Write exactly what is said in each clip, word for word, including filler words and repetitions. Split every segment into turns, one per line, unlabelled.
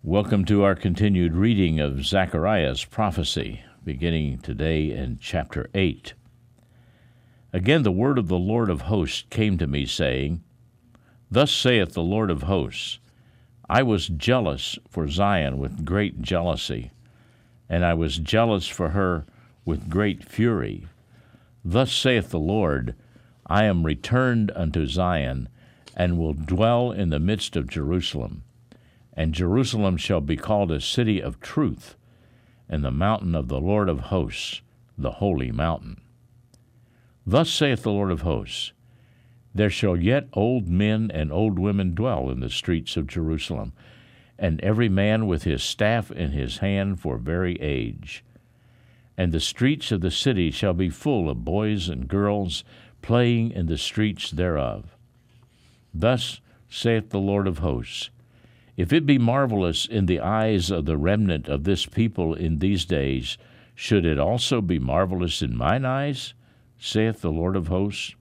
Welcome to our continued reading of Zechariah's prophecy, beginning today in chapter eight. Again the word of the Lord of hosts came to me, saying, Thus saith the Lord of hosts, I was jealous for Zion with great jealousy, and I was jealous for her with great fury. Thus saith the Lord, I am returned unto Zion, and will dwell in the midst of Jerusalem. And Jerusalem shall be called a city of truth, and the mountain of the Lord of hosts, the holy mountain. Thus saith the Lord of hosts, There shall yet old men and old women dwell in the streets of Jerusalem, and every man with his staff in his hand for very age. And the streets of the city shall be full of boys and girls playing in the streets thereof. Thus saith the Lord of hosts, If it be marvelous in the eyes of the remnant of this people in these days, should it also be marvelous in mine eyes, saith the Lord of hosts?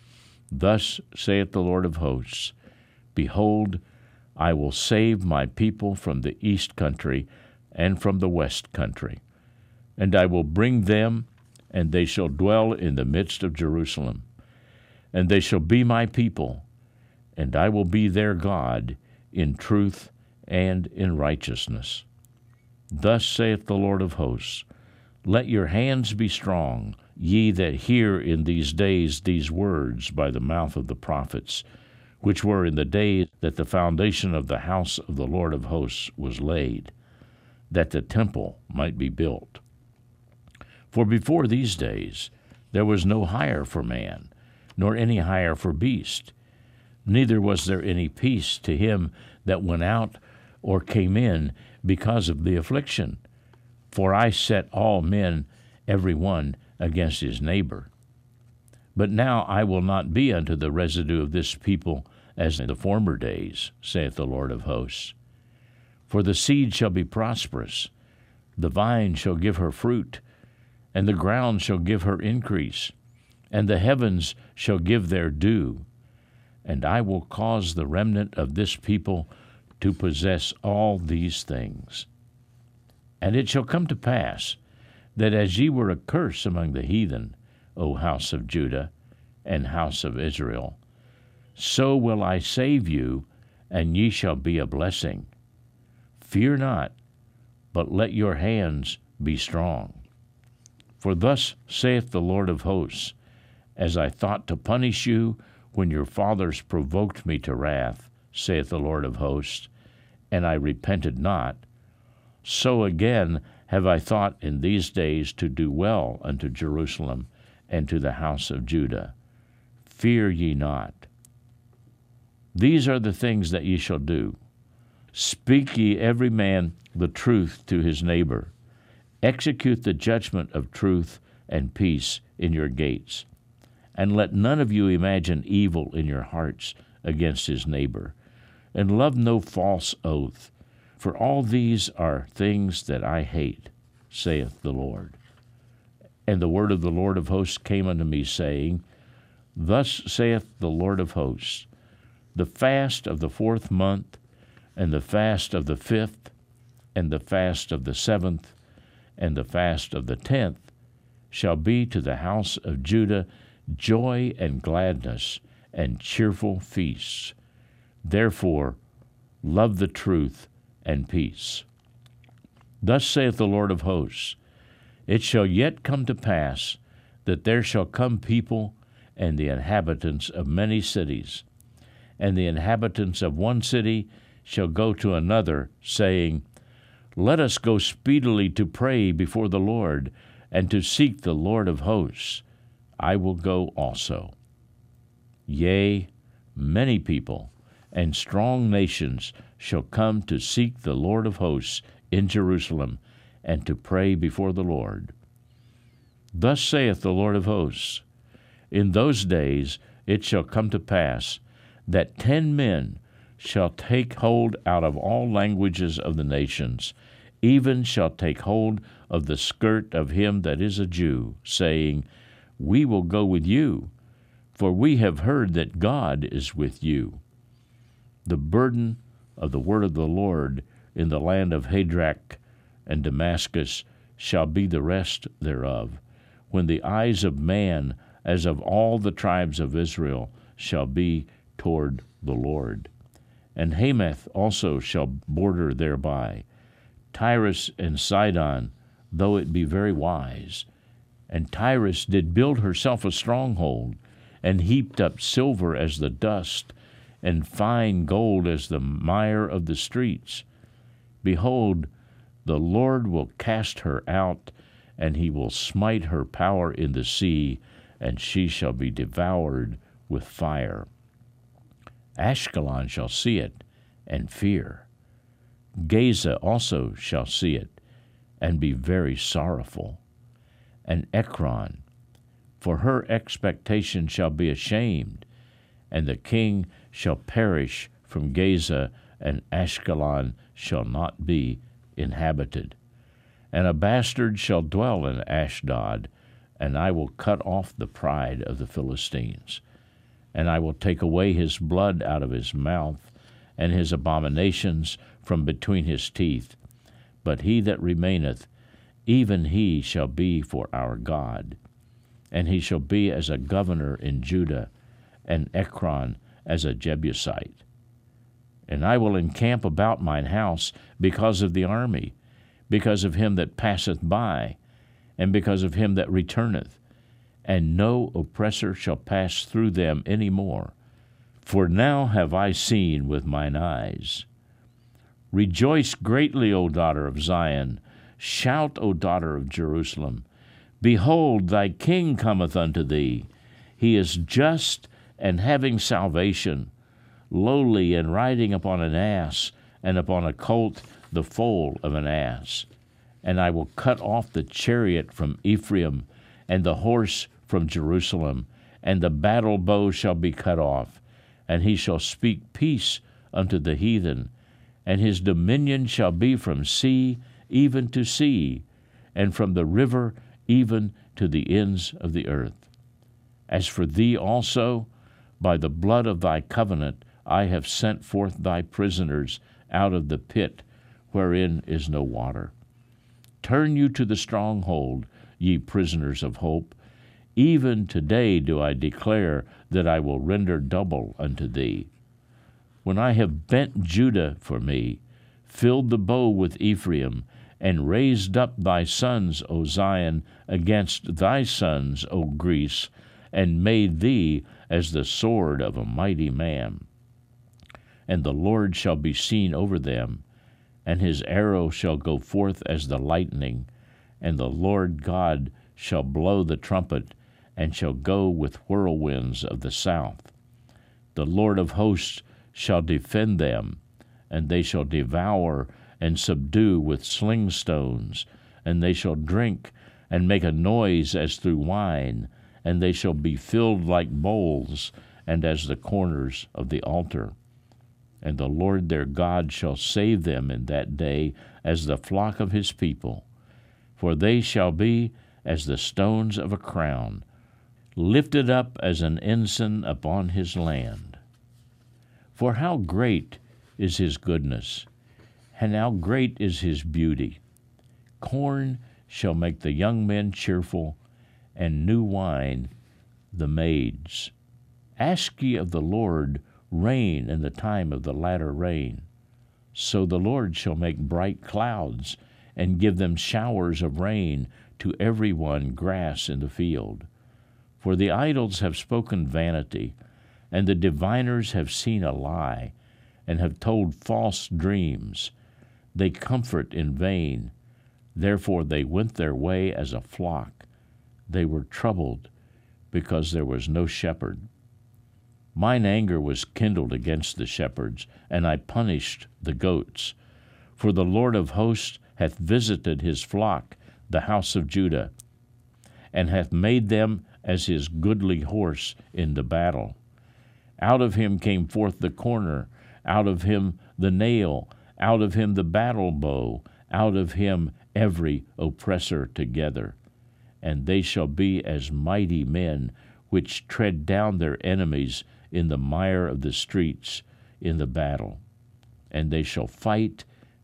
Thus saith the Lord of hosts, Behold, I will save my people from the east country and from the west country, and I will bring them, and they shall dwell in the midst of Jerusalem. And they shall be my people, and I will be their God, in truth and in righteousness. Thus saith the Lord of hosts, Let your hands be strong, ye that hear in these days these words by the mouth of the prophets, which were in the day that the foundation of the house of the Lord of hosts was laid, that the temple might be built. For before these days there was no hire for man, nor any hire for beast, neither was there any peace to him that went out or came in because of the affliction. For I set all men, every one, against his neighbor. But now I will not be unto the residue of this people as in the former days, saith the Lord of hosts. For the seed shall be prosperous, the vine shall give her fruit, and the ground shall give her increase, and the heavens shall give their dew. And I will cause the remnant of this people to possess all these things. And it shall come to pass, that as ye were a curse among the heathen, O house of Judah and house of Israel, so will I save you, and ye shall be a blessing. Fear not, but let your hands be strong. For thus saith the Lord of hosts, As I thought to punish you, when your fathers provoked me to wrath, saith the Lord of hosts, and I repented not, so again have I thought in these days to do well unto Jerusalem and to the house of Judah. Fear ye not. These are the things that ye shall do. Speak ye every man the truth to his neighbor. Execute the judgment of truth and peace in your gates. And let none of you imagine evil in your hearts against his neighbor. And love no false oath, for all these are things that I hate, saith the Lord. And the word of the Lord of hosts came unto me, saying, Thus saith the Lord of hosts, The fast of the fourth month, and the fast of the fifth, and the fast of the seventh, and the fast of the tenth, shall be to the house of Judah joy and gladness, and cheerful feasts. Therefore, love the truth and peace. Thus saith the Lord of hosts, It shall yet come to pass that there shall come people and the inhabitants of many cities, and the inhabitants of one city shall go to another, saying, Let us go speedily to pray before the Lord, and to seek the Lord of hosts. I will go also. Yea, many people and strong nations shall come to seek the Lord of hosts in Jerusalem, and to pray before the Lord. Thus saith the Lord of hosts, In those days it shall come to pass, that ten men shall take hold out of all languages of the nations, even shall take hold of the skirt of him that is a Jew, saying, We will go with you, for we have heard that God is with you. The burden of the word of the Lord in the land of Hadrach and Damascus shall be the rest thereof, when the eyes of man, as of all the tribes of Israel, shall be toward the Lord. And Hamath also shall border thereby, Tyrus and Sidon, though it be very wise. And Tyrus did build herself a stronghold, and heaped up silver as the dust, and fine gold as the mire of the streets. Behold, the Lord will cast her out, and he will smite her power in the sea, and she shall be devoured with fire. Ashkelon shall see it, and fear. Gaza also shall see it, and be very sorrowful. And Ekron, for her expectation shall be ashamed, and the king shall perish from Gaza, and Ashkelon shall not be inhabited. And a bastard shall dwell in Ashdod, and I will cut off the pride of the Philistines. And I will take away his blood out of his mouth, and his abominations from between his teeth. But he that remaineth, even he shall be for our God. And he shall be as a governor in Judah, and Ekron as a Jebusite. And I will encamp about mine house because of the army, because of him that passeth by, and because of him that returneth. And no oppressor shall pass through them any more. For now have I seen with mine eyes. Rejoice greatly, O daughter of Zion. Shout, O daughter of Jerusalem. Behold, thy king cometh unto thee. He is just and having salvation, lowly and riding upon an ass, and upon a colt the foal of an ass. And I will cut off the chariot from Ephraim, and the horse from Jerusalem, and the battle bow shall be cut off, and he shall speak peace unto the heathen, and his dominion shall be from sea even to sea, and from the river even to the ends of the earth. As for thee also, by the blood of thy covenant I have sent forth thy prisoners out of the pit wherein is no water. Turn you to the stronghold, ye prisoners of hope. Even today do I declare that I will render double unto thee. When I have bent Judah for me, filled the bow with Ephraim, and raised up thy sons, O Zion, against thy sons, O Greece, and made thee as the sword of a mighty man. And the Lord shall be seen over them, and his arrow shall go forth as the lightning, and the Lord God shall blow the trumpet, and shall go with whirlwinds of the south. The Lord of hosts shall defend them, and they shall devour and subdue with sling stones, and they shall drink and make a noise as through wine, and they shall be filled like bowls, and as the corners of the altar. And the Lord their God shall save them in that day as the flock of his people, for they shall be as the stones of a crown, lifted up as an ensign upon his land. For how great is his goodness, and how great is his beauty! Corn shall make the young men cheerful, and new wine the maids. Ask ye of the Lord rain in the time of the latter rain. So the Lord shall make bright clouds, and give them showers of rain to every one grass in the field. For the idols have spoken vanity, and the diviners have seen a lie, and have told false dreams. They comfort in vain. Therefore they went their way as a flock. They were troubled, because there was no shepherd. Mine anger was kindled against the shepherds, and I punished the goats. For the Lord of hosts hath visited his flock, the house of Judah, and hath made them as his goodly horse in the battle. Out of him came forth the corner, out of him the nail, out of him the battle bow, out of him every oppressor together. And they shall be as mighty men, which tread down their enemies in the mire of the streets in the battle. And they shall fight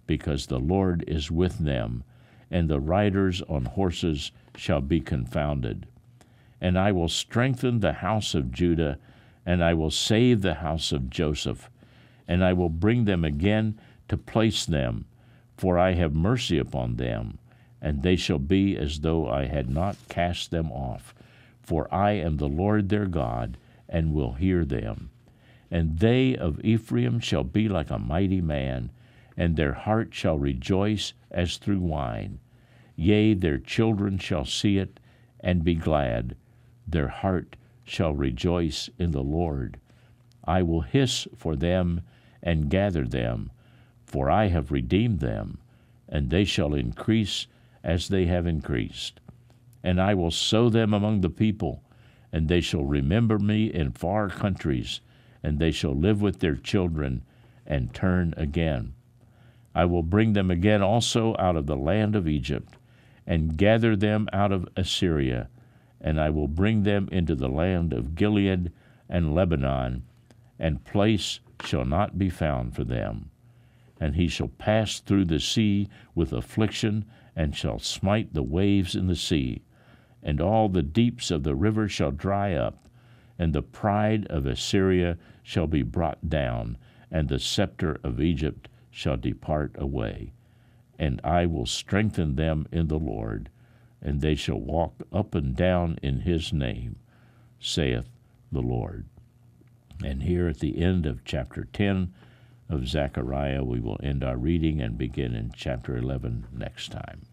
because the Lord is with them, and the riders on horses shall be confounded. And I will strengthen the house of Judah, and I will save the house of Joseph, and I will bring them again to place them, for I have mercy upon them, and they shall be as though I had not cast them off. For I am the Lord their God, and will hear them. And they of Ephraim shall be like a mighty man, and their heart shall rejoice as through wine. Yea, their children shall see it, and be glad. Their heart shall rejoice in the Lord. I will hiss for them, and gather them, for I have redeemed them, and they shall increase as they have increased. And I will sow them among the people, and they shall remember me in far countries, and they shall live with their children, and turn again. I will bring them again also out of the land of Egypt, and gather them out of Assyria, and I will bring them into the land of Gilead and Lebanon, and place shall not be found for them. And he shall pass through the sea with affliction, and shall smite the waves in the sea, and all the deeps of the river shall dry up, and the pride of Assyria shall be brought down, and the scepter of Egypt shall depart away. And I will strengthen them in the Lord, and they shall walk up and down in his name, saith the Lord. And here at the end of chapter ten of Zechariah, we will end our reading and begin in chapter eleven next time.